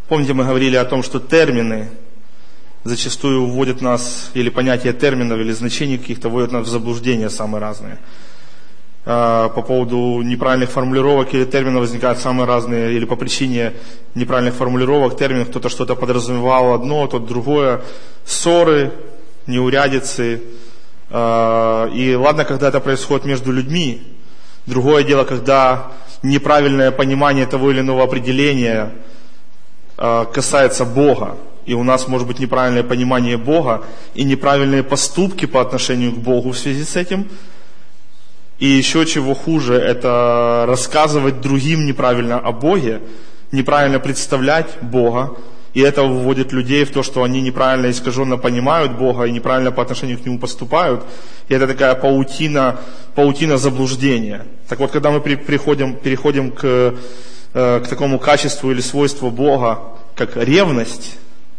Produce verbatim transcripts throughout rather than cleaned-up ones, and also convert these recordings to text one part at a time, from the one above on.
Помните, мы говорили о том, что термины зачастую вводят нас, или понятие терминов, или значений каких-то вводят нас в заблуждение самые разные. По поводу неправильных формулировок или терминов возникают самые разные, или по причине неправильных формулировок, терминов, кто-то что-то подразумевал одно, тот другое, ссоры, неурядицы. И ладно, когда это происходит между людьми, другое дело, когда неправильное понимание того или иного определения касается Бога, и у нас может быть неправильное понимание Бога и неправильные поступки по отношению к Богу в связи с этим. И еще чего хуже, это рассказывать другим неправильно о Боге, неправильно представлять Бога, и это вводит людей в то, что они неправильно, искаженно понимают Бога и неправильно по отношению к Нему поступают. И это такая паутина, паутина заблуждения. Так вот, когда мы при, приходим, переходим к, э, к такому качеству или свойству Бога, как ревность,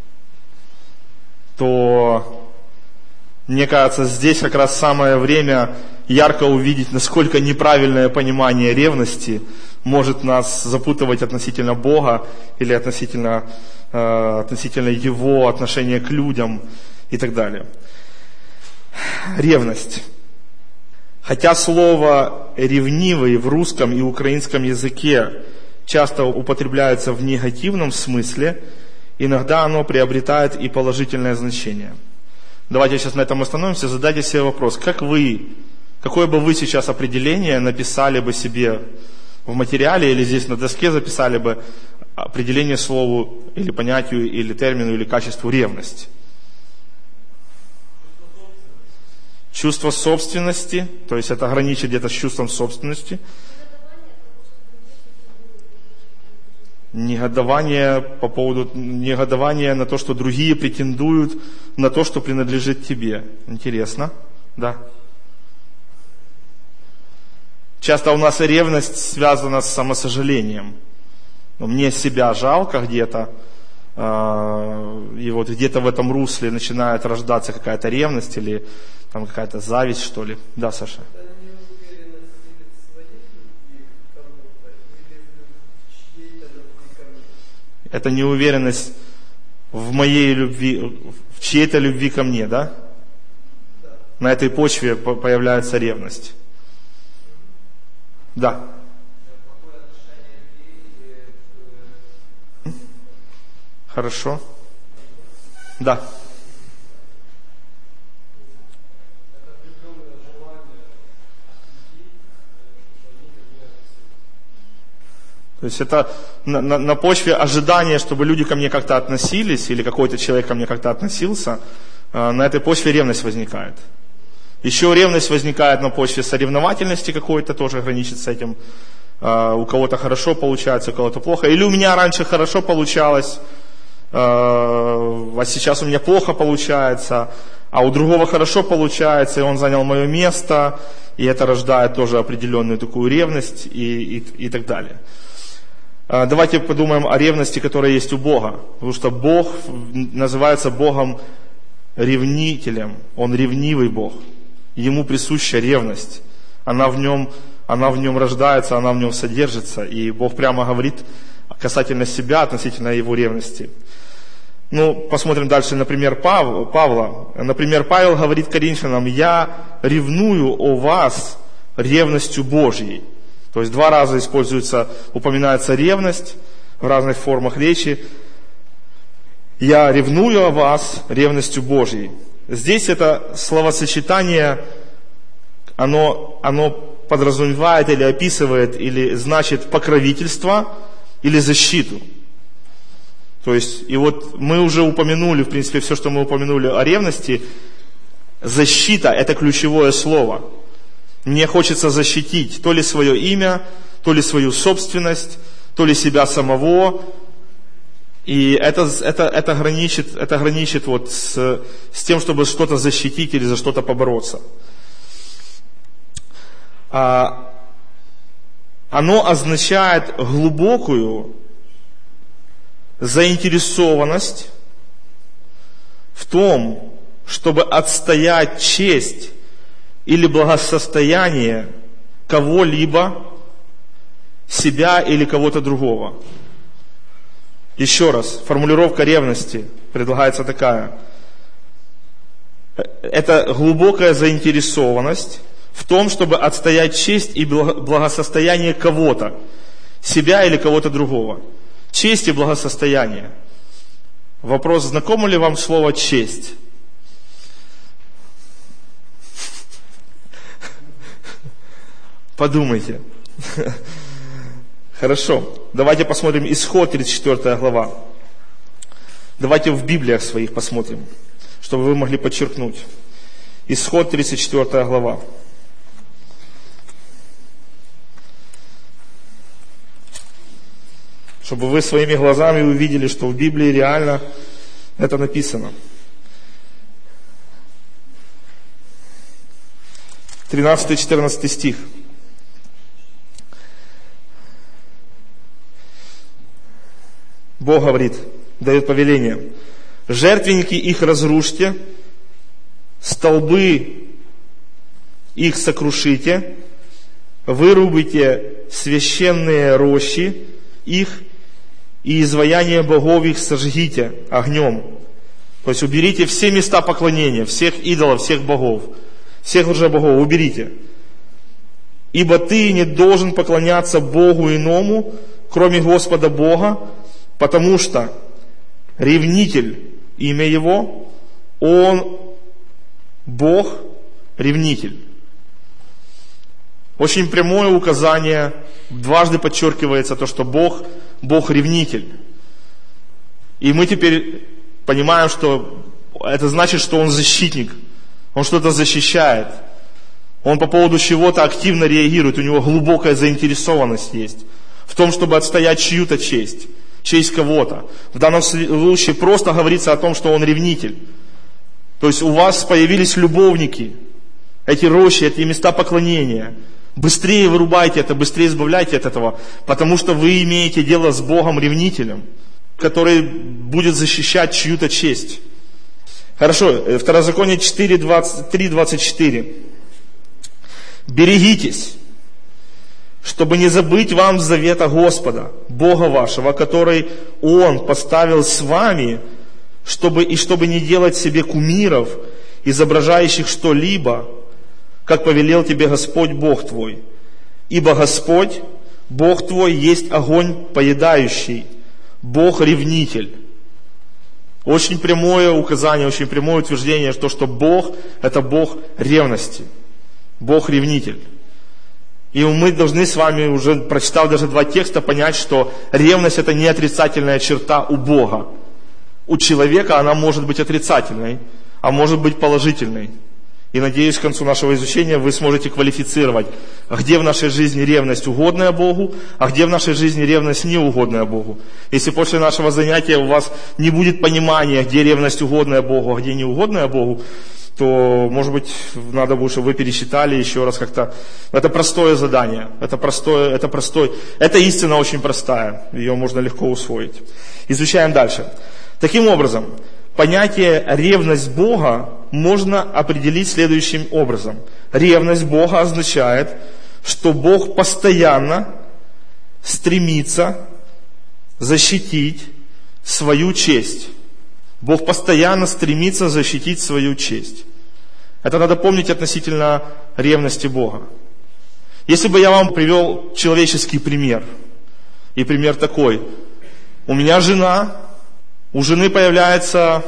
то, мне кажется, здесь как раз самое время ярко увидеть, насколько неправильное понимание ревности может нас запутывать относительно Бога или относительно, э, относительно Его отношения к людям и так далее. Ревность. Хотя слово «ревнивый» в русском и украинском языке часто употребляется в негативном смысле, иногда оно приобретает и положительное значение. Давайте сейчас на этом остановимся, задайте себе вопрос, как вы, какое бы вы сейчас определение написали бы себе в материале или здесь на доске записали бы определение слову или понятию, или термину, или качеству ревность? Чувство собственности, то есть это граничит где-то с чувством собственности. Негодование по поводу негодования на то, что другие претендуют на то, что принадлежит тебе. Интересно, да. Часто у нас ревность связана с самосожалением. Мне себя жалко где-то, и вот где-то в этом русле начинает рождаться какая-то ревность или там какая-то зависть, что ли. Да, Саша? Это неуверенность в моей любви, в чьей-то любви ко мне, да? Да. На этой почве появляется ревность. Да. Хорошо. Да. То есть это на, на, на почве ожидания, чтобы люди ко мне как-то относились, или какой-то человек ко мне как-то относился, э, на этой почве ревность возникает. Еще ревность возникает на почве соревновательности какой-то, тоже граничит с этим. Э, у кого-то хорошо получается, у кого-то плохо. Или у меня раньше хорошо получалось, э, а сейчас у меня плохо получается, а у другого хорошо получается, и он занял мое место, и это рождает тоже определенную такую ревность и, и, и так далее. Давайте подумаем о ревности, которая есть у Бога. Потому что Бог называется Богом ревнителем. Он ревнивый Бог. Ему присуща ревность. Она в нем, она в нем рождается, она в нем содержится. И Бог прямо говорит касательно себя, относительно его ревности. Ну, посмотрим дальше, например, Пав, Павла. Например, Павел говорит Коринфянам: «Я ревную о вас ревностью Божьей». То есть два раза используется, упоминается ревность в разных формах речи. «Я ревную о вас ревностью Божьей». Здесь это словосочетание, оно, оно подразумевает или описывает, или значит покровительство или защиту. То есть, и вот мы уже упомянули, в принципе, все, что мы упомянули о ревности. Защита – это ключевое слово. Мне хочется защитить то ли свое имя, то ли свою собственность, то ли себя самого. И это, это, это граничит, это граничит вот с, с тем, чтобы что-то защитить или за что-то побороться. А, оно означает глубокую заинтересованность в том, чтобы отстоять честь или благосостояние кого-либо, себя или кого-то другого. Еще раз, формулировка ревности предлагается такая. Это глубокая заинтересованность в том, чтобы отстоять честь и благосостояние кого-то, себя или кого-то другого. Честь и благосостояние. Вопрос, знакомо ли вам слово «честь»? Подумайте. Хорошо. Давайте посмотрим Исход, тридцать четвёртая глава. Давайте в Библиях своих посмотрим, чтобы вы могли подчеркнуть. Исход, тридцать четвёртая глава. Чтобы вы своими глазами увидели, что в Библии реально это написано. тринадцатый-четырнадцатый стих. Бог говорит, дает повеление. Жертвенники их разрушьте, столбы их сокрушите, вырубите священные рощи их, и изваяния богов их сожгите огнем. То есть уберите все места поклонения, всех идолов, всех богов, всех лжебогов уберите. Ибо ты не должен поклоняться Богу иному, кроме Господа Бога, потому что ревнитель, имя его, он Бог, ревнитель. Очень прямое указание, дважды подчеркивается то, что Бог, Бог ревнитель. И мы теперь понимаем, что это значит, что Он защитник, Он что-то защищает. Он по поводу чего-то активно реагирует, у него глубокая заинтересованность есть в том, чтобы отстоять чью-то честь, честь кого-то. В данном случае просто говорится о том, что Он ревнитель. То есть у вас появились любовники, эти рощи, эти места поклонения. Быстрее вырубайте это, быстрее избавляйте от этого, потому что вы имеете дело с Богом-ревнителем, который будет защищать чью-то честь. Хорошо, Второзаконие четыре, двадцать три, двадцать четыре. Берегитесь, чтобы не забыть вам завета Господа, Бога вашего, который Он поставил с вами, чтобы, и чтобы не делать себе кумиров, изображающих что-либо, как повелел тебе Господь Бог твой. Ибо Господь, Бог твой, есть огонь поедающий, Бог-ревнитель. Очень прямое указание, очень прямое утверждение, что, что Бог – это Бог ревности, Бог-ревнитель. И мы должны с вами, уже прочитав даже два текста, понять, что ревность – это не отрицательная черта у Бога. У человека она может быть отрицательной, а может быть положительной. И надеюсь, к концу нашего изучения вы сможете квалифицировать, где в нашей жизни ревность угодная Богу, а где в нашей жизни ревность неугодная Богу. Если после нашего занятия у вас не будет понимания, где ревность угодная Богу, а где неугодная Богу, то, может быть, надо будет, чтобы вы пересчитали еще раз как-то. Это простое задание, это простое, это простое. Эта истина очень простая, ее можно легко усвоить. Изучаем дальше. Таким образом, понятие ревность Бога можно определить следующим образом. Ревность Бога означает, что Бог постоянно стремится защитить свою честь. Бог постоянно стремится защитить свою честь. Это надо помнить относительно ревности Бога. Если бы я вам привел человеческий пример, и пример такой. У меня жена, у жены появляется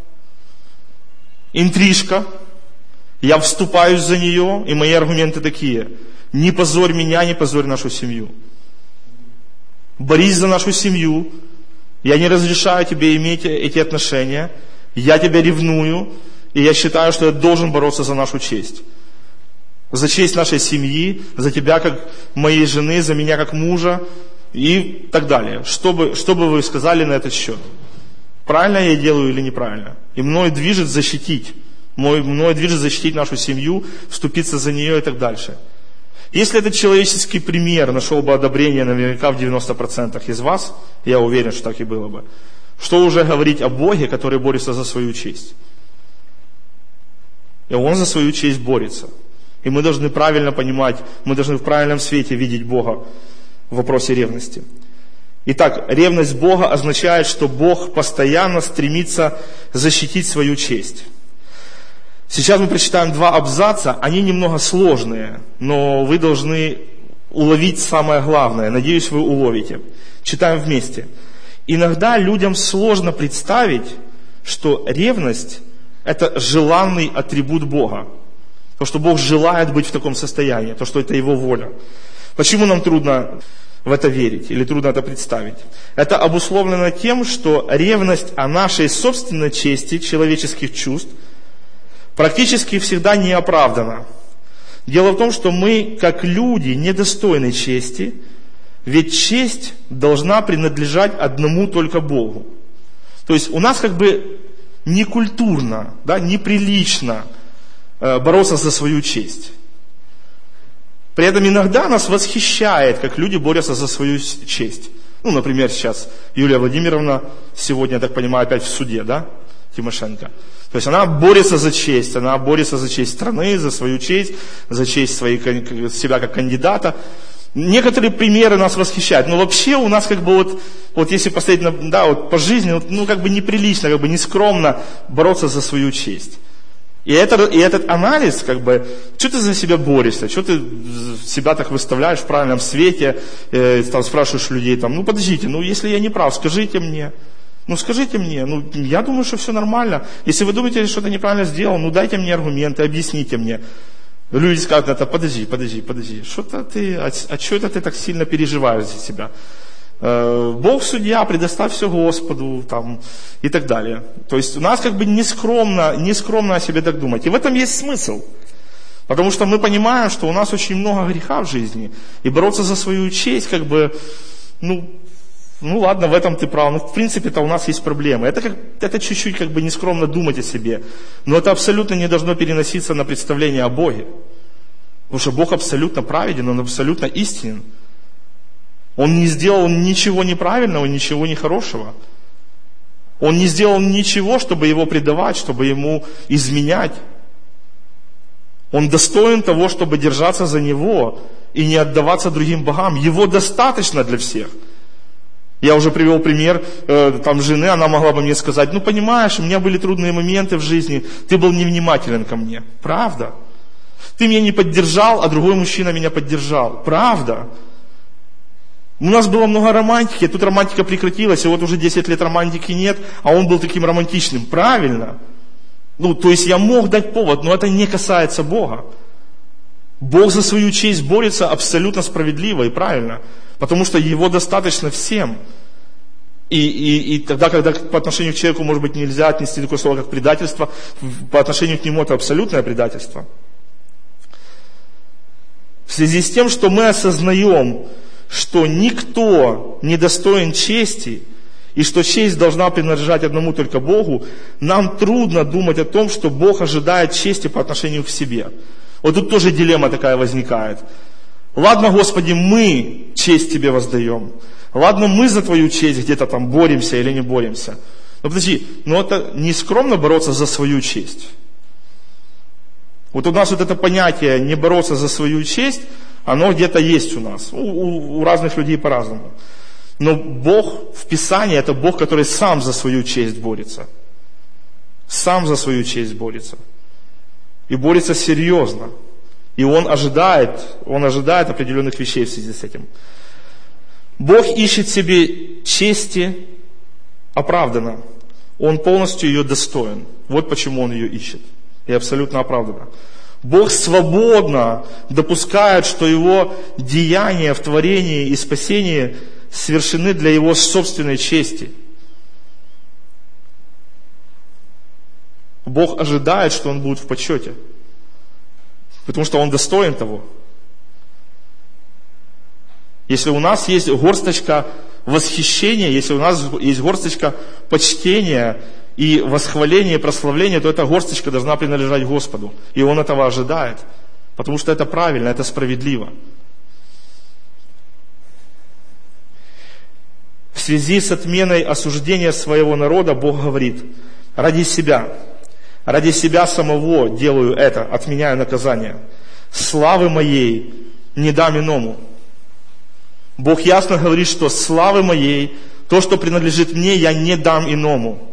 интрижка, я вступаюсь за нее, и мои аргументы такие: не позорь меня, не позорь нашу семью. Борись за нашу семью, я не разрешаю тебе иметь эти отношения, я тебя ревную, и я считаю, что я должен бороться за нашу честь. За честь нашей семьи, за тебя как моей жены, за меня как мужа и так далее. Что бы, что бы вы сказали на этот счет? Правильно я делаю или неправильно? И мной движет защитить. Мной, мной движет защитить нашу семью, вступиться за нее и так дальше. Если этот человеческий пример нашел бы одобрение наверняка в девяноста процентах из вас, я уверен, что так и было бы, что уже говорить о Боге, который борется за свою честь? И Он за свою честь борется. И мы должны правильно понимать, мы должны в правильном свете видеть Бога в вопросе ревности. Итак, ревность Бога означает, что Бог постоянно стремится защитить свою честь. Сейчас мы прочитаем два абзаца, они немного сложные, но вы должны уловить самое главное. Надеюсь, вы уловите. Читаем вместе. Иногда людям сложно представить, что ревность – это желанный атрибут Бога. То, что Бог желает быть в таком состоянии, то, что это Его воля. Почему нам трудно в это верить или трудно это представить? Это обусловлено тем, что ревность о нашей собственной чести, человеческих чувств, практически всегда не оправдана. Дело в том, что мы, как люди, недостойны чести, ведь честь должна принадлежать одному только Богу. То есть у нас как бы некультурно, да, неприлично э, бороться за свою честь. При этом иногда нас восхищает, как люди борются за свою честь. Ну, например, сейчас Юлия Владимировна, сегодня, я так понимаю, опять в суде, да, Тимошенко. То есть она борется за честь, она борется за честь страны, за свою честь, за честь своей, себя как кандидата. Некоторые примеры нас восхищают, но вообще у нас как бы вот, вот если посмотреть на, да, вот по жизни, вот, ну как бы неприлично, как бы нескромно бороться за свою честь. И, это, и этот анализ, как бы, что ты за себя борешься, что ты себя так выставляешь в правильном свете, э, там спрашиваешь людей, там, ну подождите, ну если я не прав, скажите мне. Ну скажите мне, ну я думаю, что все нормально. Если вы думаете, что что-то неправильно сделал, ну дайте мне аргументы, объясните мне. Люди скажут, это подожди, подожди, подожди, что-то ты, а, а что это ты так сильно переживаешь за себя? Э, Бог судья, предоставь все Господу, там, и так далее. То есть у нас как бы нескромно, нескромно о себе так думать. И в этом есть смысл. Потому что мы понимаем, что у нас очень много греха в жизни. И бороться за свою честь, как бы, ну, ну ладно, в этом ты прав. Ну, в принципе-то у нас есть проблемы. Это, как, это чуть-чуть как бы нескромно думать о себе. Но это абсолютно не должно переноситься на представление о Боге. Потому что Бог абсолютно праведен, Он абсолютно истинен. Он не сделал ничего неправильного, ничего нехорошего. Он не сделал ничего, чтобы Его предавать, чтобы Ему изменять. Он достоин того, чтобы держаться за Него и не отдаваться другим богам. Его достаточно для всех. Я уже привел пример э, там жены, она могла бы мне сказать, ну понимаешь, у меня были трудные моменты в жизни, ты был невнимателен ко мне. Правда. Ты меня не поддержал, а другой мужчина меня поддержал. Правда. У нас было много романтики, тут романтика прекратилась, и вот уже десять лет романтики нет, а он был таким романтичным. Правильно. Ну, то есть я мог дать повод, но это не касается Бога. Бог за свою честь борется абсолютно справедливо и правильно. Потому что Его достаточно всем. И, и, и тогда, когда по отношению к человеку, может быть, нельзя отнести такое слово, как предательство, по отношению к нему это абсолютное предательство. В связи с тем, что мы осознаем, что никто не достоин чести, и что честь должна принадлежать одному только Богу, нам трудно думать о том, что Бог ожидает чести по отношению к себе. Вот тут тоже дилемма такая возникает. Ладно, Господи, мы честь Тебе воздаем. Ладно, мы за Твою честь где-то там боремся или не боремся. Но подожди, но это не скромно бороться за свою честь. Вот у нас вот это понятие не бороться за свою честь, оно где-то есть у нас. У, у, у разных людей по-разному. Но Бог в Писании, это Бог, который сам за свою честь борется. Сам за свою честь борется. И борется серьезно. И Он ожидает, Он ожидает определенных вещей в связи с этим. Бог ищет себе чести оправданно. Он полностью ее достоин. Вот почему Он ее ищет. И абсолютно оправданно. Бог свободно допускает, что Его деяния в творении и спасении совершены для Его собственной чести. Бог ожидает, что Он будет в почете. Потому что Он достоин того. Если у нас есть горсточка восхищения, если у нас есть горсточка почтения и восхваления, и прославления, то эта горсточка должна принадлежать Господу. И Он этого ожидает. Потому что это правильно, это справедливо. В связи с отменой осуждения своего народа Бог говорит: ради себя, ради себя самого делаю это, отменяю наказание. Славы моей не дам иному. Бог ясно говорит, что славы моей, то, что принадлежит мне, я не дам иному.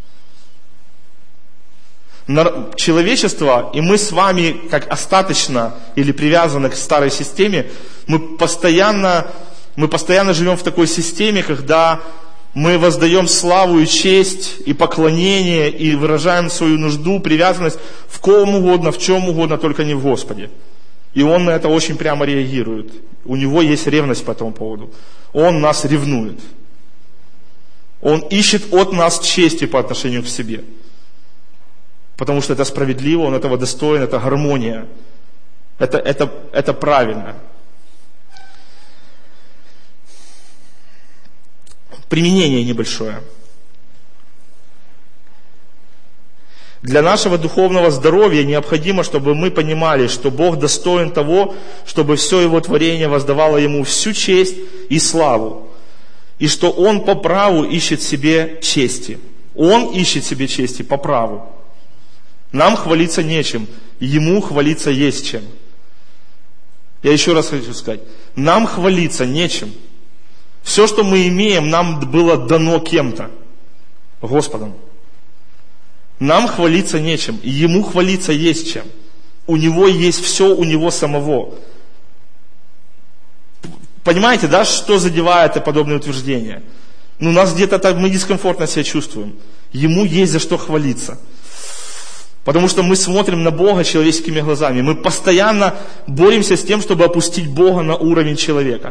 Человечество, и мы с вами, как остаточно или привязаны к старой системе, мы постоянно, мы постоянно живем в такой системе, когда мы воздаем славу и честь, и поклонение, и выражаем свою нужду, привязанность в ком угодно, в чем угодно, только не в Господе. И Он на это очень прямо реагирует. У Него есть ревность по этому поводу. Он нас ревнует. Он ищет от нас чести по отношению к себе. Потому что это справедливо, Он этого достоин, это гармония. Это, это, это правильно. Применение небольшое. Для нашего духовного здоровья необходимо, чтобы мы понимали, что Бог достоин того, чтобы все Его творение воздавало Ему всю честь и славу. И что Он по праву ищет себе чести. Он ищет себе чести по праву. Нам хвалиться нечем, Ему хвалиться есть чем. Я еще раз хочу сказать, нам хвалиться нечем. Все, что мы имеем, нам было дано кем-то, Господом. Нам хвалиться нечем, и Ему хвалиться есть чем. У Него есть все, у Него самого. Понимаете, да, что задевает подобные утверждения? Ну, у нас где-то так, мы дискомфортно себя чувствуем. Ему есть за что хвалиться. Потому что мы смотрим на Бога человеческими глазами. Мы постоянно боремся с тем, чтобы опустить Бога на уровень человека.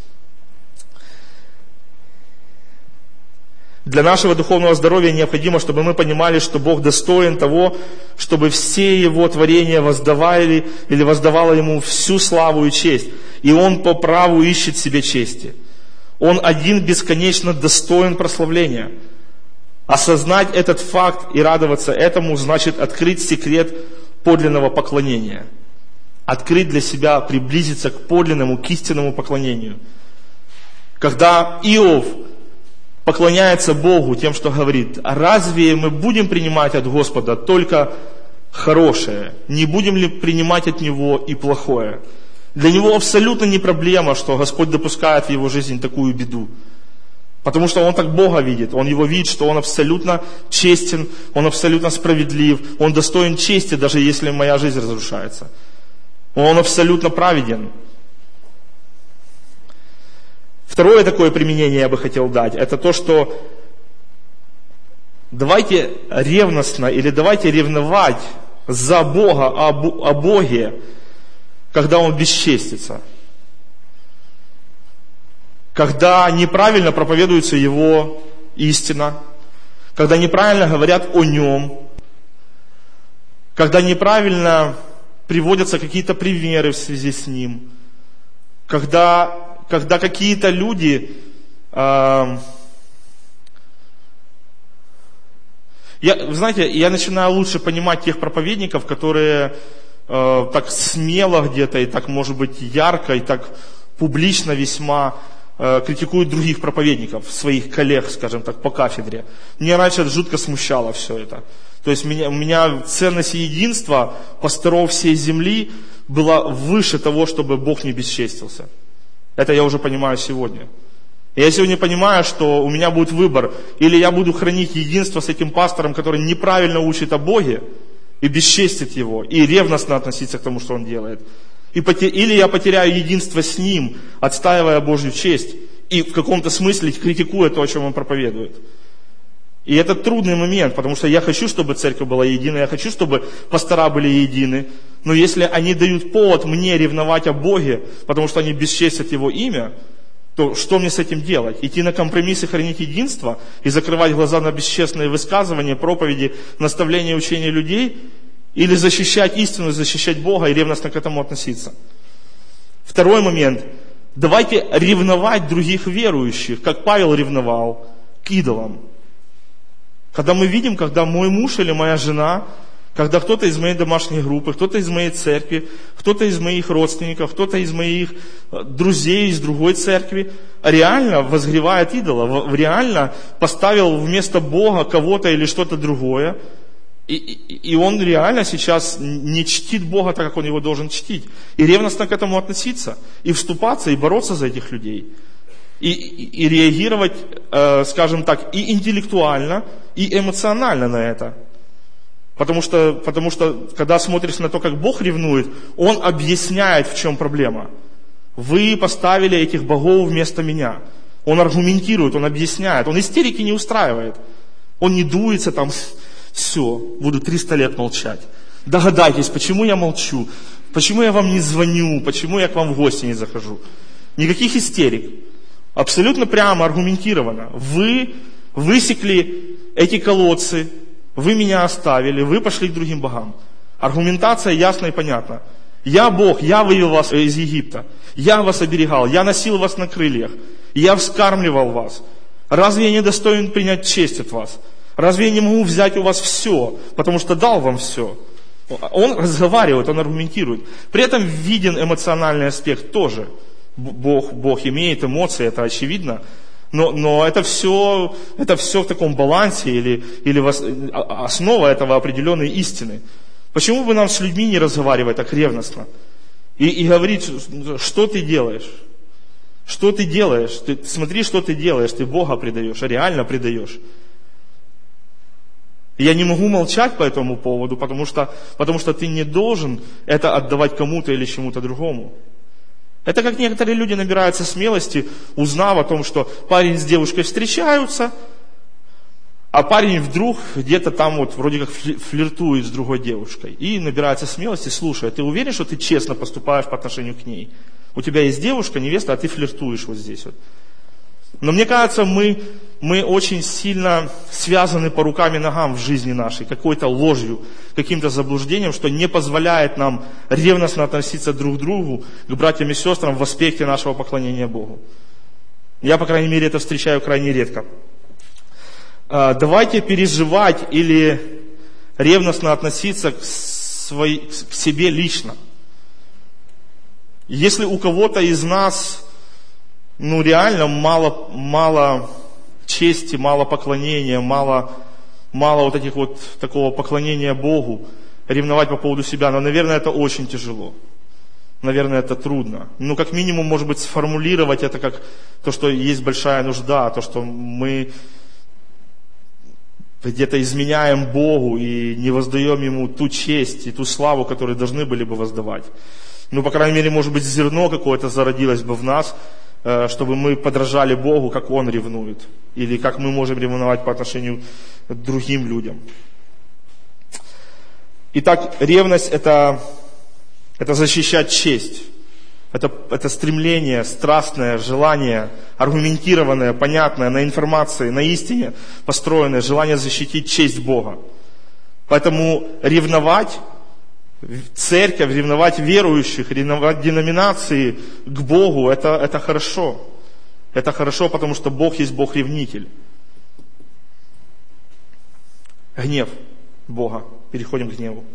Для нашего духовного здоровья необходимо, чтобы мы понимали, что Бог достоин того, чтобы все Его творения воздавали или воздавало Ему всю славу и честь. И Он по праву ищет себе чести. Он один бесконечно достоин прославления. Осознать этот факт и радоваться этому значит открыть секрет подлинного поклонения. Открыть для себя, приблизиться к подлинному, к истинному поклонению. Когда Иов поклоняется Богу тем, что говорит: а разве мы будем принимать от Господа только хорошее? Не будем ли принимать от Него и плохое? Для него абсолютно не проблема, что Господь допускает в его жизнь такую беду. Потому что он так Бога видит. Он его видит, что он абсолютно честен, он абсолютно справедлив, он достоин чести, даже если моя жизнь разрушается. Он абсолютно праведен. Второе такое применение я бы хотел дать, это то, что давайте ревностно или давайте ревновать за Бога, о Боге, когда Он бесчестится. Когда неправильно проповедуется Его истина, когда неправильно говорят о Нем, когда неправильно приводятся какие-то примеры в связи с Ним, когда, когда какие-то люди э, я, вы знаете, я начинаю лучше понимать тех проповедников, которые э, так смело где-то и так, может быть, ярко и так публично весьма критикуют других проповедников, своих коллег, скажем так, по кафедре. Мне раньше это жутко смущало все это. То есть меня, у меня ценность единства пасторов всей земли была выше того, чтобы Бог не бесчестился. Это я уже понимаю сегодня. И я сегодня понимаю, что у меня будет выбор. Или я буду хранить единство с этим пастором, который неправильно учит о Боге и бесчестит его, и ревностно относиться к тому, что он делает. Или я потеряю единство с Ним, отстаивая Божью честь, и в каком-то смысле критикуя то, о чем Он проповедует. И это трудный момент, потому что я хочу, чтобы церковь была единой, я хочу, чтобы пастора были едины. Но если они дают повод мне ревновать о Боге, потому что они бесчестят Его имя, то что мне с этим делать? Идти на компромисс и хранить единство? И закрывать глаза на бесчестные высказывания, проповеди, наставления, учения людей? Или защищать истину, защищать Бога и ревностно к этому относиться. Второй момент. Давайте ревновать других верующих, как Павел ревновал к идолам. Когда мы видим, когда мой муж или моя жена, когда кто-то из моей домашней группы, кто-то из моей церкви, кто-то из моих родственников, кто-то из моих друзей из другой церкви реально возгревает идола, реально поставил вместо Бога кого-то или что-то другое, И, и, и он реально сейчас не чтит Бога так, как он его должен чтить. И ревностно к этому относиться, и вступаться, и бороться за этих людей. И, и, и реагировать, э, скажем так, и интеллектуально, и эмоционально на это. Потому что, потому что, когда смотришь на то, как Бог ревнует, Он объясняет, в чем проблема. Вы поставили этих богов вместо меня. Он аргументирует, Он объясняет. Он истерики не устраивает. Он не дуется там, все, буду триста лет молчать. Догадайтесь, почему я молчу, почему я вам не звоню, почему я к вам в гости не захожу. Никаких истерик. Абсолютно прямо, аргументированно. Вы высекли эти колодцы, вы меня оставили, вы пошли к другим богам. Аргументация ясна и понятна. Я Бог, я вывел вас из Египта. Я вас оберегал, я носил вас на крыльях. Я вскармливал вас. Разве я не достоин принять честь от вас? Разве я не могу взять у вас все, потому что дал вам все? Он разговаривает, он аргументирует. При этом виден эмоциональный аспект тоже. Бог, Бог имеет эмоции, это очевидно. Но, но это, все, это все в таком балансе, или, или основа этого определенной истины. Почему бы нам с людьми не разговаривать так ревностно? И, и говорить, что ты делаешь? Что ты делаешь? Ты, смотри, что ты делаешь. Ты Бога предаешь, а реально предаешь. Я не могу молчать по этому поводу, потому что, потому что ты не должен это отдавать кому-то или чему-то другому. Это как некоторые люди набираются смелости, узнав о том, что парень с девушкой встречаются, а парень вдруг где-то там вот вроде как флиртует с другой девушкой. И набирается смелости, слушай, ты уверен, что ты честно поступаешь по отношению к ней? У тебя есть девушка, невеста, а ты флиртуешь вот здесь вот. Но мне кажется, мы, мы очень сильно связаны по рукам и ногам в жизни нашей, какой-то ложью, каким-то заблуждением, что не позволяет нам ревностно относиться друг к другу, к братьям и сестрам в аспекте нашего поклонения Богу. Я, по крайней мере, это встречаю крайне редко. Давайте переживать или ревностно относиться к, своей, к себе лично. Если у кого-то из нас ну реально мало, мало чести, мало поклонения, мало, мало вот этих вот такого поклонения Богу, ревновать по поводу себя, но, наверное, это очень тяжело. Наверное, это трудно. Ну, как минимум, может быть, сформулировать это как то, что есть большая нужда, то, что мы где-то изменяем Богу и не воздаем Ему ту честь и ту славу, которую должны были бы воздавать. Ну, по крайней мере, может быть, зерно какое-то зародилось бы в нас, чтобы мы подражали Богу, как Он ревнует. Или как мы можем ревновать по отношению к другим людям. Итак, ревность это, это защищать честь. Это, это стремление, страстное, желание, аргументированное, понятное, на информации, на истине построенное, желание защитить честь Бога. Поэтому ревновать церковь, ревновать верующих, ревновать деноминации к Богу, это, это хорошо. Это хорошо, потому что Бог есть Бог-ревнитель. Гнев Бога. Переходим к гневу.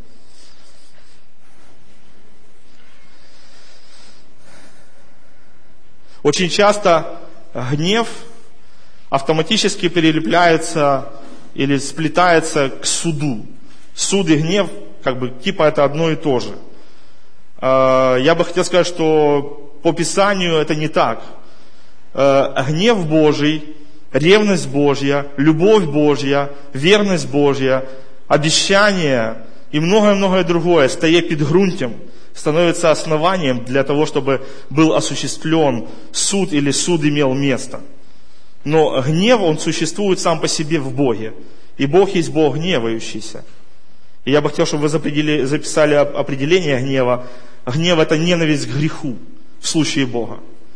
Очень часто гнев автоматически прилепляется или сплетается к суду. Суд и гнев как бы типа это одно и то же. Я бы хотел сказать, что по Писанию это не так. Гнев Божий, ревность Божья, любовь Божья, верность Божья, обещание и многое-многое другое, стоя підґрунтям, становится основанием для того, чтобы был осуществлен суд или суд имел место. Но гнев, он существует сам по себе в Боге. И Бог есть Бог гневающийся. И я бы хотел, чтобы вы записали определение гнева. Гнев – это ненависть к греху в случае Бога.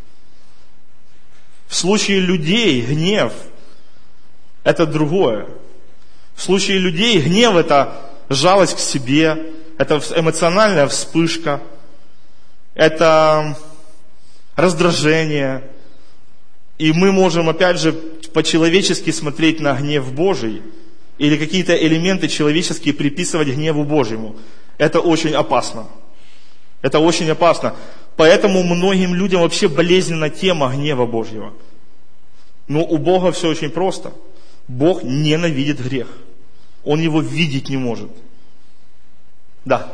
В случае людей гнев – это другое. В случае людей гнев – это жалость к себе, это эмоциональная вспышка, это раздражение. И мы можем, опять же, по-человечески смотреть на гнев Божий или какие-то элементы человеческие приписывать гневу Божьему. Это очень опасно. Это очень опасно. Поэтому многим людям вообще болезненна тема гнева Божьего. Но у Бога все очень просто. Бог ненавидит грех. он его видеть не может. Да.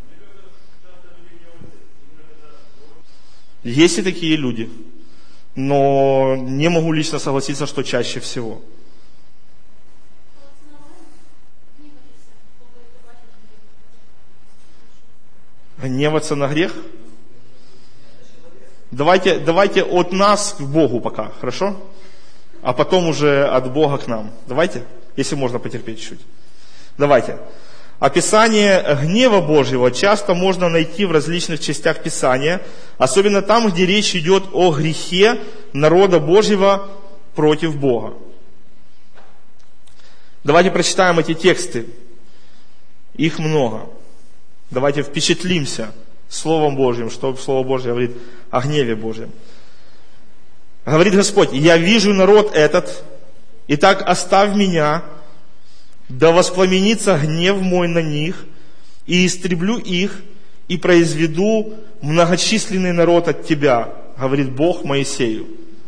Есть и такие люди, но не могу лично согласиться, что чаще всего. Гневаться на грех? Давайте, давайте от нас к Богу пока, хорошо? А потом уже от Бога к нам. Давайте, если можно потерпеть чуть-чуть. Давайте. Описание гнева Божьего часто можно найти в различных частях Писания, особенно там, где речь идет о грехе народа Божьего против Бога. Давайте прочитаем эти тексты. Их много. Давайте впечатлимся Словом Божьим, что Слово Божье говорит о гневе Божьем. Говорит Господь: «Я вижу народ этот, итак оставь меня, да воспламенится гнев мой на них, и истреблю их, и произведу многочисленный народ от тебя», говорит Бог Моисею.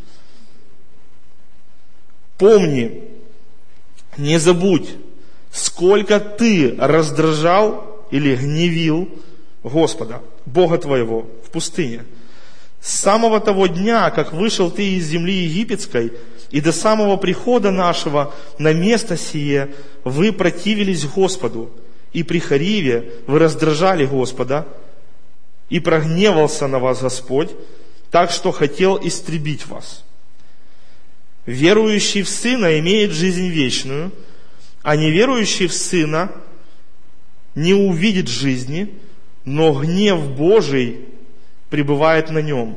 «Помни, не забудь, сколько ты раздражал или гневил Господа, Бога твоего, в пустыне. С самого того дня, как вышел ты из земли египетской, и до самого прихода нашего на место сие вы противились Господу, и при Хариве вы раздражали Господа, и прогневался на вас Господь, так что хотел истребить вас. Верующий в Сына имеет жизнь вечную, а неверующий в Сына не увидит жизни, но гнев Божий пребывает на нем.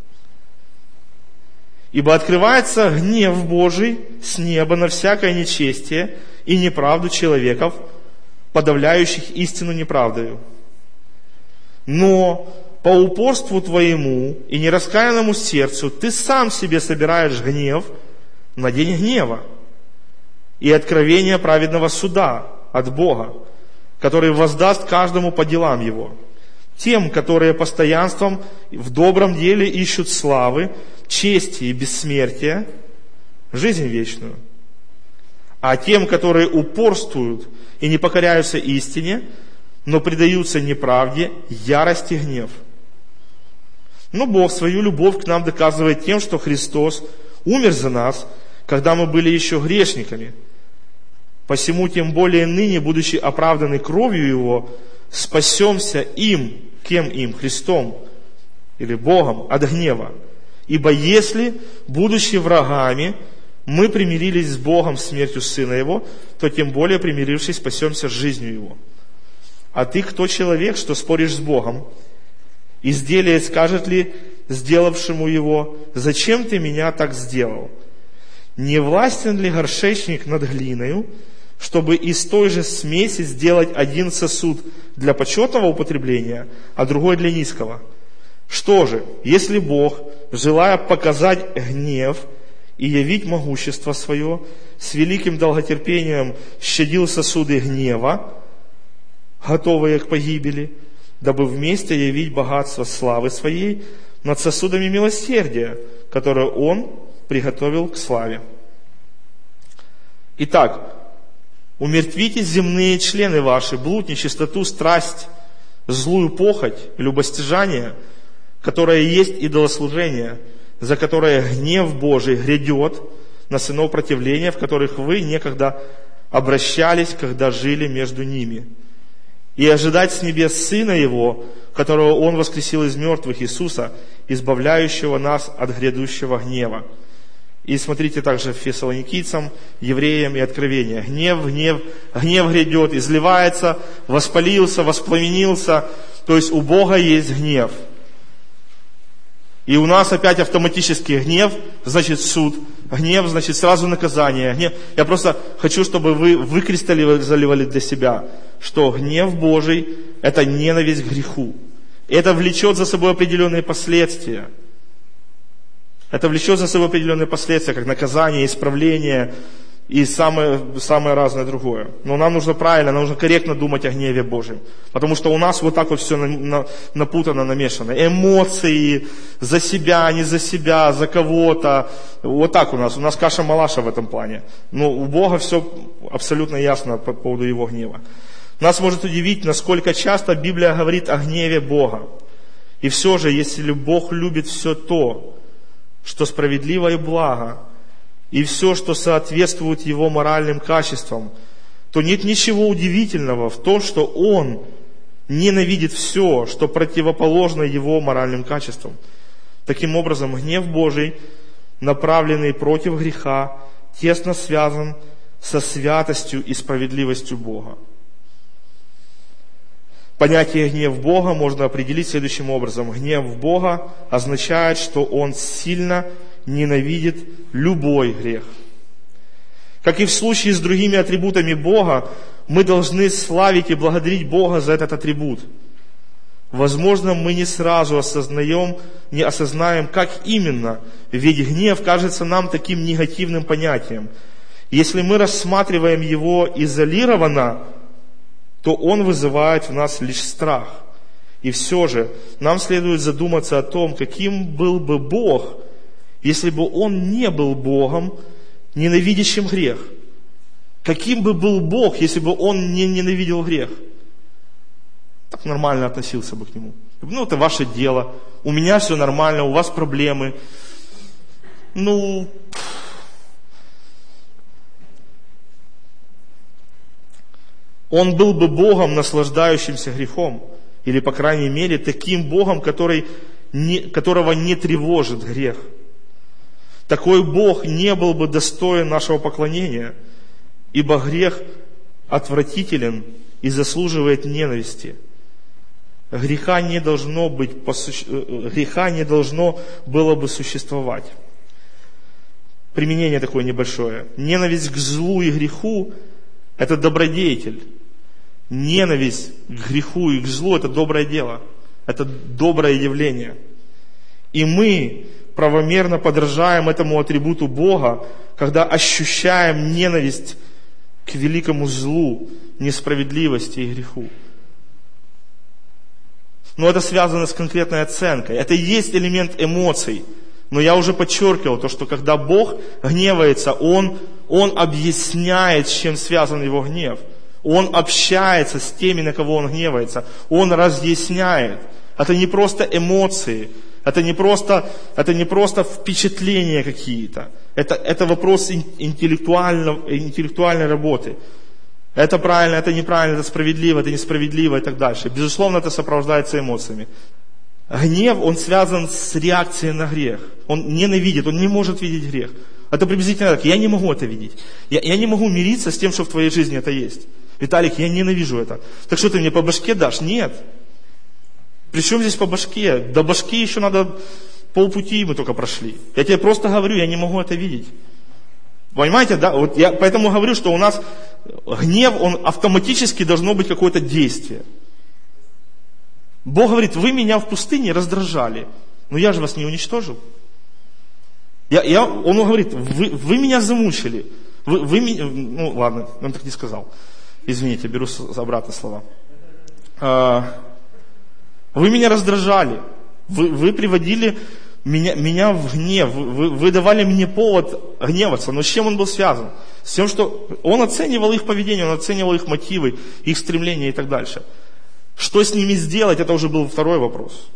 Ибо открывается гнев Божий с неба на всякое нечестие и неправду человеков, подавляющих истину неправдою. Но по упорству твоему и нераскаянному сердцу ты сам себе собираешь гнев на день гнева и откровение праведного суда от Бога, который воздаст каждому по делам его. Тем, которые постоянством в добром деле ищут славы, чести и бессмертия, жизнь вечную. А тем, которые упорствуют и не покоряются истине, но предаются неправде, ярость и гнев. Но Бог свою любовь к нам доказывает тем, что Христос умер за нас, когда мы были еще грешниками. Посему тем более ныне, будучи оправданы кровью Его, спасемся им, кем им? Христом или Богом от гнева. Ибо если, будучи врагами, мы примирились с Богом смертью Сына Его, то тем более, примирившись, спасемся жизнью Его. А ты кто человек, что споришь с Богом? Изделие скажет ли сделавшему его: зачем ты меня так сделал? Не властен ли горшечник над глиною, чтобы из той же смеси сделать один сосуд для почетного употребления, а другой для низкого? Что же, если Бог, желая показать гнев и явить могущество свое, с великим долготерпением щадил сосуды гнева, готовые к погибели, дабы вместе явить богатство славы своей над сосудами милосердия, которые Он приготовил к славе. Итак, умертвите земные члены ваши, блуд, нечистоту, страсть, злую похоть, любостяжание, которое есть идолослужение, за которое гнев Божий грядет на сынов противления, в которых вы некогда обращались, когда жили между ними. И ожидать с небес Сына Его, которого Он воскресил из мертвых, Иисуса, избавляющего нас от грядущего гнева. И смотрите также в Фессалоникийцам, Евреям и Откровения. Гнев, гнев, гнев грядет, изливается, воспалился, воспламенился. То есть у Бога есть гнев. И у нас опять автоматически гнев, значит суд. Гнев, значит сразу наказание. Гнев. Я просто хочу, чтобы вы выкристаллизовали для себя, что гнев Божий – это ненависть к греху. Это влечет за собой определенные последствия. Это влечет за собой определенные последствия, как наказание, исправление. и самое, самое разное другое. Но нам нужно правильно, нам нужно корректно думать о гневе Божьем. Потому что у нас вот так вот все напутано, намешано. Эмоции за себя, не за себя, за кого-то. Вот так у нас. У нас каша-малаша в этом плане. Но у Бога все абсолютно ясно по поводу Его гнева. Нас может удивить, насколько часто Библия говорит о гневе Бога. И все же, если Бог любит все то, что справедливо и благо, и все, что соответствует Его моральным качествам, то нет ничего удивительного в том, что Он ненавидит все, что противоположно Его моральным качествам. Таким образом, гнев Божий, направленный против греха, тесно связан со святостью и справедливостью Бога. Понятие «гнев Бога» можно определить следующим образом. Гнев Бога означает, что Он сильно ненавидит любой грех. Как и в случае с другими атрибутами Бога, мы должны славить и благодарить Бога за этот атрибут. Возможно, мы не сразу осознаем, не осознаем, как именно, ведь гнев кажется нам таким негативным понятием. Если мы рассматриваем его изолированно, то он вызывает в нас лишь страх. И все же нам следует задуматься о том, каким был бы Бог, если бы Он не был Богом, ненавидящим грех. Каким бы был Бог, если бы Он не ненавидел грех? Так нормально относился бы к Нему. Ну, это ваше дело. У меня все нормально, у вас проблемы. Ну, Он был бы Богом, наслаждающимся грехом. Или, по крайней мере, таким Богом, который не, которого не тревожит грех. Такой Бог не был бы достоин нашего поклонения, ибо грех отвратителен и заслуживает ненависти. Греха не должно быть, греха не должно было бы существовать. Применение такое небольшое. Ненависть к злу и греху – это добродетель. Ненависть к греху и к злу – это доброе дело. Это доброе явление. И мы правомерно подражаем этому атрибуту Бога, когда ощущаем ненависть к великому злу, несправедливости и греху. Но это связано с конкретной оценкой. Это и есть элемент эмоций. Но я уже подчеркивал то, что когда Бог гневается, Он, Он объясняет, с чем связан Его гнев. Он общается с теми, на кого Он гневается. Он разъясняет. Это не просто эмоции. Это не просто, это не просто впечатления какие-то. Это, это вопрос интеллектуальной работы. Это правильно, это неправильно, это справедливо, это несправедливо и так дальше. Безусловно, это сопровождается эмоциями. Гнев, он связан с реакцией на грех. Он ненавидит, он не может видеть грех. Это приблизительно так. Я не могу это видеть. Я, я не могу мириться с тем, что в твоей жизни это есть. Виталик, я ненавижу это. Так что ты мне по башке дашь? Нет. Причем здесь по башке? До башки еще надо полпути мы только прошли. Я тебе просто говорю, я не могу это видеть. Понимаете, да? Вот я поэтому говорю, что у нас гнев, он автоматически должно быть какое-то действие. Бог говорит, вы меня в пустыне раздражали, но я же вас не уничтожил. Я, я, он говорит, вы, вы меня замучили. Вы, вы меня, ну ладно, он так не сказал. Извините, беру обратно слова. Вы меня раздражали. Вы, вы приводили меня, меня в гнев. Вы, вы давали мне повод гневаться. Но с чем он был связан? С тем, что он оценивал их поведение, он оценивал их мотивы, их стремления и так дальше. Что с ними сделать, это уже был второй вопрос.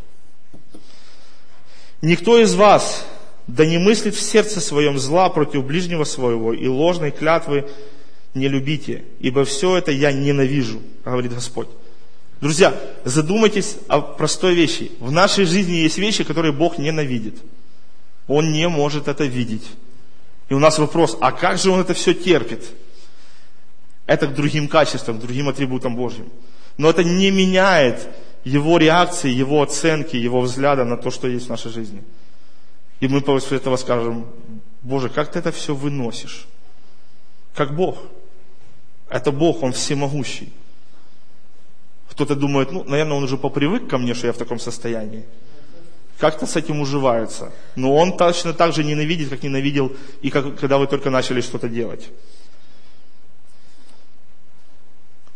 Никто из вас да не мыслит в сердце своем зла против ближнего своего и ложной клятвы не любите, ибо все это я ненавижу, говорит Господь. Друзья, задумайтесь о простой вещи. В нашей жизни есть вещи, которые Бог ненавидит. Он не может это видеть. И у нас вопрос, а как же Он это все терпит? Это к другим качествам, к другим атрибутам Божьим. Но это не меняет Его реакции, Его оценки, Его взгляда на то, что есть в нашей жизни. И мы после этого скажем, Боже, как Ты это все выносишь? Как Бог. Это Бог, Он всемогущий. Кто-то думает, ну, наверное, Он уже попривык ко мне, что я в таком состоянии. Как-то с этим уживается. Но Он точно так же ненавидит, как ненавидел, и как, когда вы только начали что-то делать.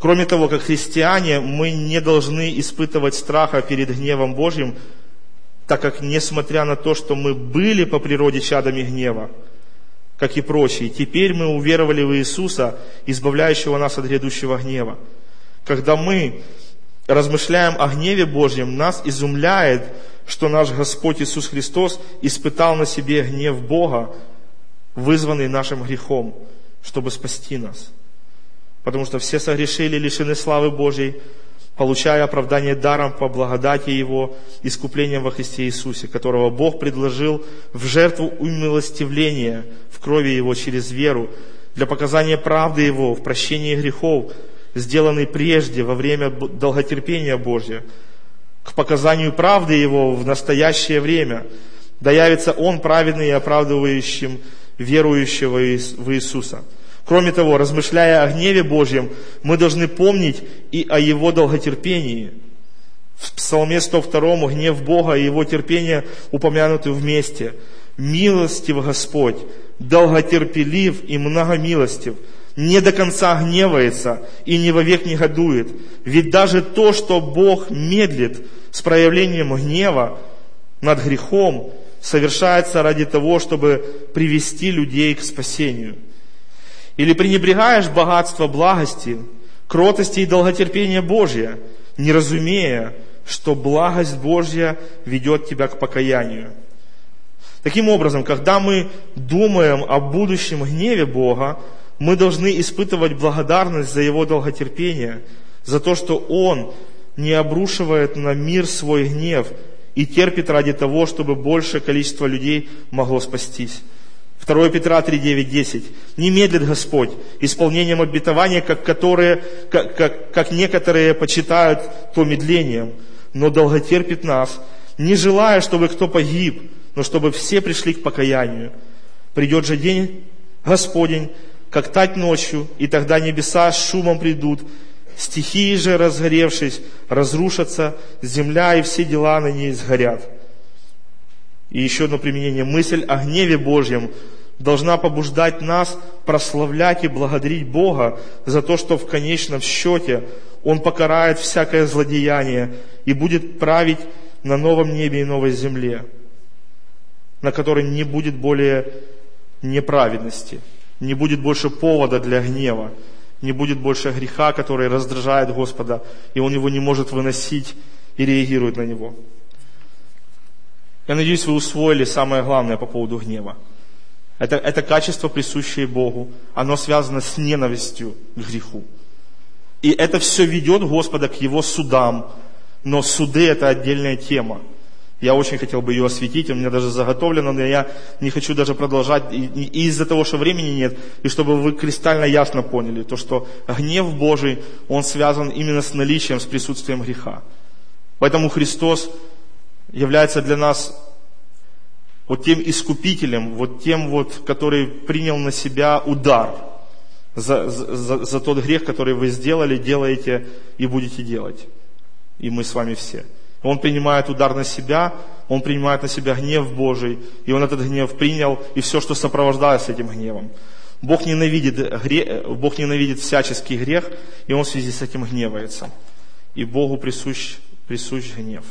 Кроме того, как христиане, мы не должны испытывать страха перед гневом Божьим, так как, несмотря на то, что мы были по природе чадами гнева, как и прочие, теперь мы уверовали в Иисуса, избавляющего нас от грядущего гнева. Когда мы размышляем о гневе Божьем, нас изумляет, что наш Господь Иисус Христос испытал на себе гнев Бога, вызванный нашим грехом, чтобы спасти нас. Потому что все согрешили, лишены славы Божьей, получая оправдание даром по благодати Его, искуплением во Христе Иисусе, которого Бог предложил в жертву умилостивления в крови Его через веру, для показания правды Его в прощении грехов, сделанный прежде во время долготерпения Божьего, к показанию правды Его в настоящее время, да явится Он праведный и оправдывающим верующего в Иисуса. Кроме того, размышляя о гневе Божьем, мы должны помнить и о Его долготерпении. В Псалме сто два гнев Бога и Его терпение упомянуты вместе. «Милостив Господь, долготерпелив и многомилостив, не до конца гневается и не вовек негодует. Ведь даже то, что Бог медлит с проявлением гнева над грехом, совершается ради того, чтобы привести людей к спасению». Или пренебрегаешь богатство благости, кротости и долготерпения Божия, не разумея, что благость Божья ведет тебя к покаянию. Таким образом, когда мы думаем о будущем гневе Бога, мы должны испытывать благодарность за Его долготерпение, за то, что Он не обрушивает на мир свой гнев и терпит ради того, чтобы большее количество людей могло спастись. второе Петра три, девять, десять. «Не медлит Господь исполнением обетования, как, которые, как, как, как некоторые почитают то медлением, но долготерпит нас, не желая, чтобы кто погиб, но чтобы все пришли к покаянию. Придет же день Господень, как тать ночью, и тогда небеса с шумом придут, стихии же, разгоревшись, разрушатся, земля и все дела на ней сгорят». И еще одно применение. Мысль о гневе Божьем должна побуждать нас прославлять и благодарить Бога за то, что в конечном счете Он покарает всякое злодеяние и будет править на новом небе и новой земле, на которой не будет более неправедности, не будет больше повода для гнева, не будет больше греха, который раздражает Господа, и Он его не может выносить и реагирует на него. Я надеюсь, вы усвоили самое главное по поводу гнева. Это, это качество, присущее Богу. Оно связано с ненавистью к греху. И это все ведет Господа к Его судам. Но суды – это отдельная тема. Я очень хотел бы ее осветить, у меня даже заготовлено, но я не хочу даже продолжать. И, и из-за того, что времени нет, и чтобы вы кристально ясно поняли, то, что гнев Божий, он связан именно с наличием, с присутствием греха. Поэтому Христос является для нас вот тем искупителем, вот тем вот, который принял на себя удар за, за, за тот грех, который вы сделали, делаете и будете делать. И мы с вами все. Он принимает удар на себя, Он принимает на себя гнев Божий, и Он этот гнев принял, и все, что сопровождается этим гневом. Бог ненавидит, грех, Бог ненавидит всяческий грех, и Он в связи с этим гневается. И Богу присущ, присущ гнев.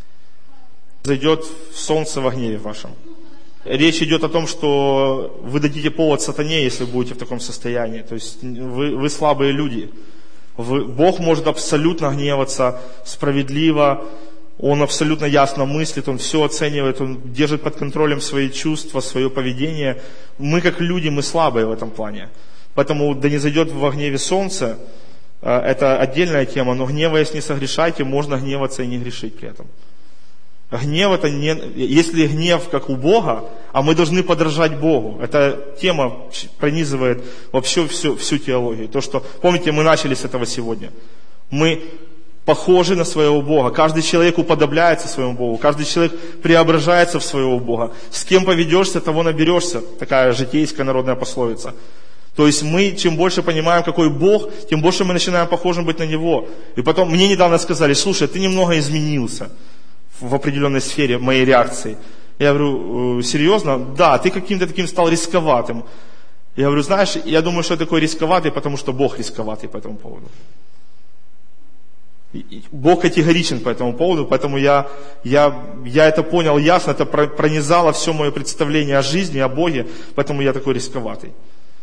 Зайдет солнце во гневе вашем. Речь идет о том, что вы дадите повод сатане, если будете в таком состоянии. То есть вы, вы слабые люди. Вы, Бог может абсолютно гневаться, справедливо, Он абсолютно ясно мыслит, Он все оценивает, Он держит под контролем свои чувства, свое поведение. Мы как люди, мы слабые в этом плане. Поэтому да не зайдет во гневе солнце, это отдельная тема, но гневаясь не согрешайте, можно гневаться и не грешить при этом. Гнев это не... Если гнев как у Бога, а мы должны подражать Богу, эта тема пронизывает вообще всю, всю теологию. То, что, помните, мы начали с этого сегодня. Мы похожи на своего Бога. Каждый человек уподобляется своему Богу. Каждый человек преображается в своего Бога. С кем поведешься, того наберешься. Такая житейская народная пословица. То есть мы, чем больше понимаем, какой Бог, тем больше мы начинаем похожим быть на Него. И потом мне недавно сказали: слушай, ты немного изменился в определенной сфере моей реакции. Я говорю: серьезно? Да, ты каким-то таким стал рисковатым. Я говорю: знаешь, я думаю, что я такой рисковатый, потому что Бог рисковатый по этому поводу. Бог категоричен по этому поводу, поэтому я, я, я это понял ясно, это пронизало все мое представление о жизни, о Боге, поэтому я такой рисковатый.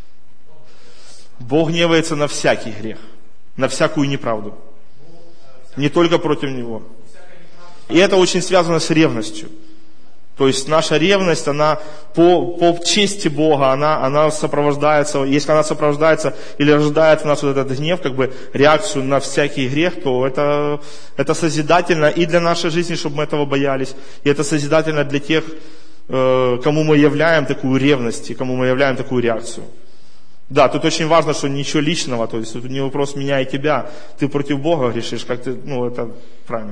Бог гневается на всякий грех, на всякую неправду, не только против Него. И это очень связано с ревностью. То есть наша ревность, она по, по чести Бога, она, она сопровождается, если она сопровождается или рождает в нас вот этот гнев, как бы реакцию на всякий грех, то это, это созидательно и для нашей жизни, чтобы мы этого боялись, и это созидательно для тех, э, кому мы являем такую ревность, и кому мы являем такую реакцию. Да, тут очень важно, что ничего личного, то есть тут не вопрос меня и тебя, ты против Бога грешишь, как ты, ну это правильно.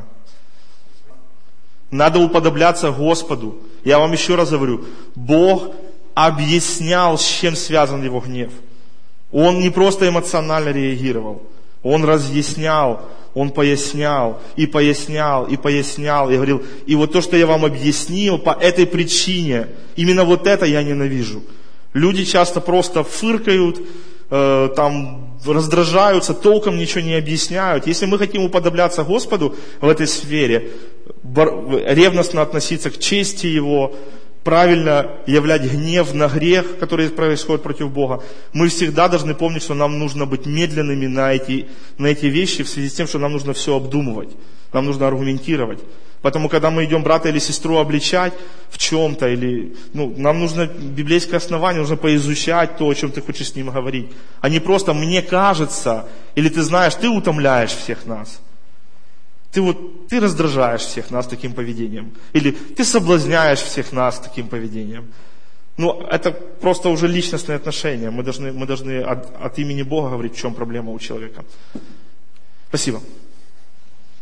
Надо уподобляться Господу. Я вам еще раз говорю, Бог объяснял, с чем связан Его гнев. Он не просто эмоционально реагировал, Он разъяснял, Он пояснял, и пояснял, и пояснял, и говорил, и вот то, что я вам объяснил, по этой причине, именно вот это я ненавижу. Люди часто просто фыркают, э, там раздражаются, толком ничего не объясняют. Если мы хотим уподобляться Господу в этой сфере, ревностно относиться к чести Его, правильно являть гнев на грех, который происходит против Бога, мы всегда должны помнить, что нам нужно быть медленными на эти, на эти вещи в связи с тем, что нам нужно все обдумывать, нам нужно аргументировать. Поэтому, когда мы идем брата или сестру обличать в чем-то, или, ну, нам нужно библейское основание, нужно поизучать то, о чем ты хочешь с ним говорить. А не просто «мне кажется», или ты знаешь, ты утомляешь всех нас. Ты вот, ты раздражаешь всех нас таким поведением. Или ты соблазняешь всех нас таким поведением. Ну, это просто уже личностные отношения. Мы должны, мы должны от, от имени Бога говорить, в чем проблема у человека. Спасибо.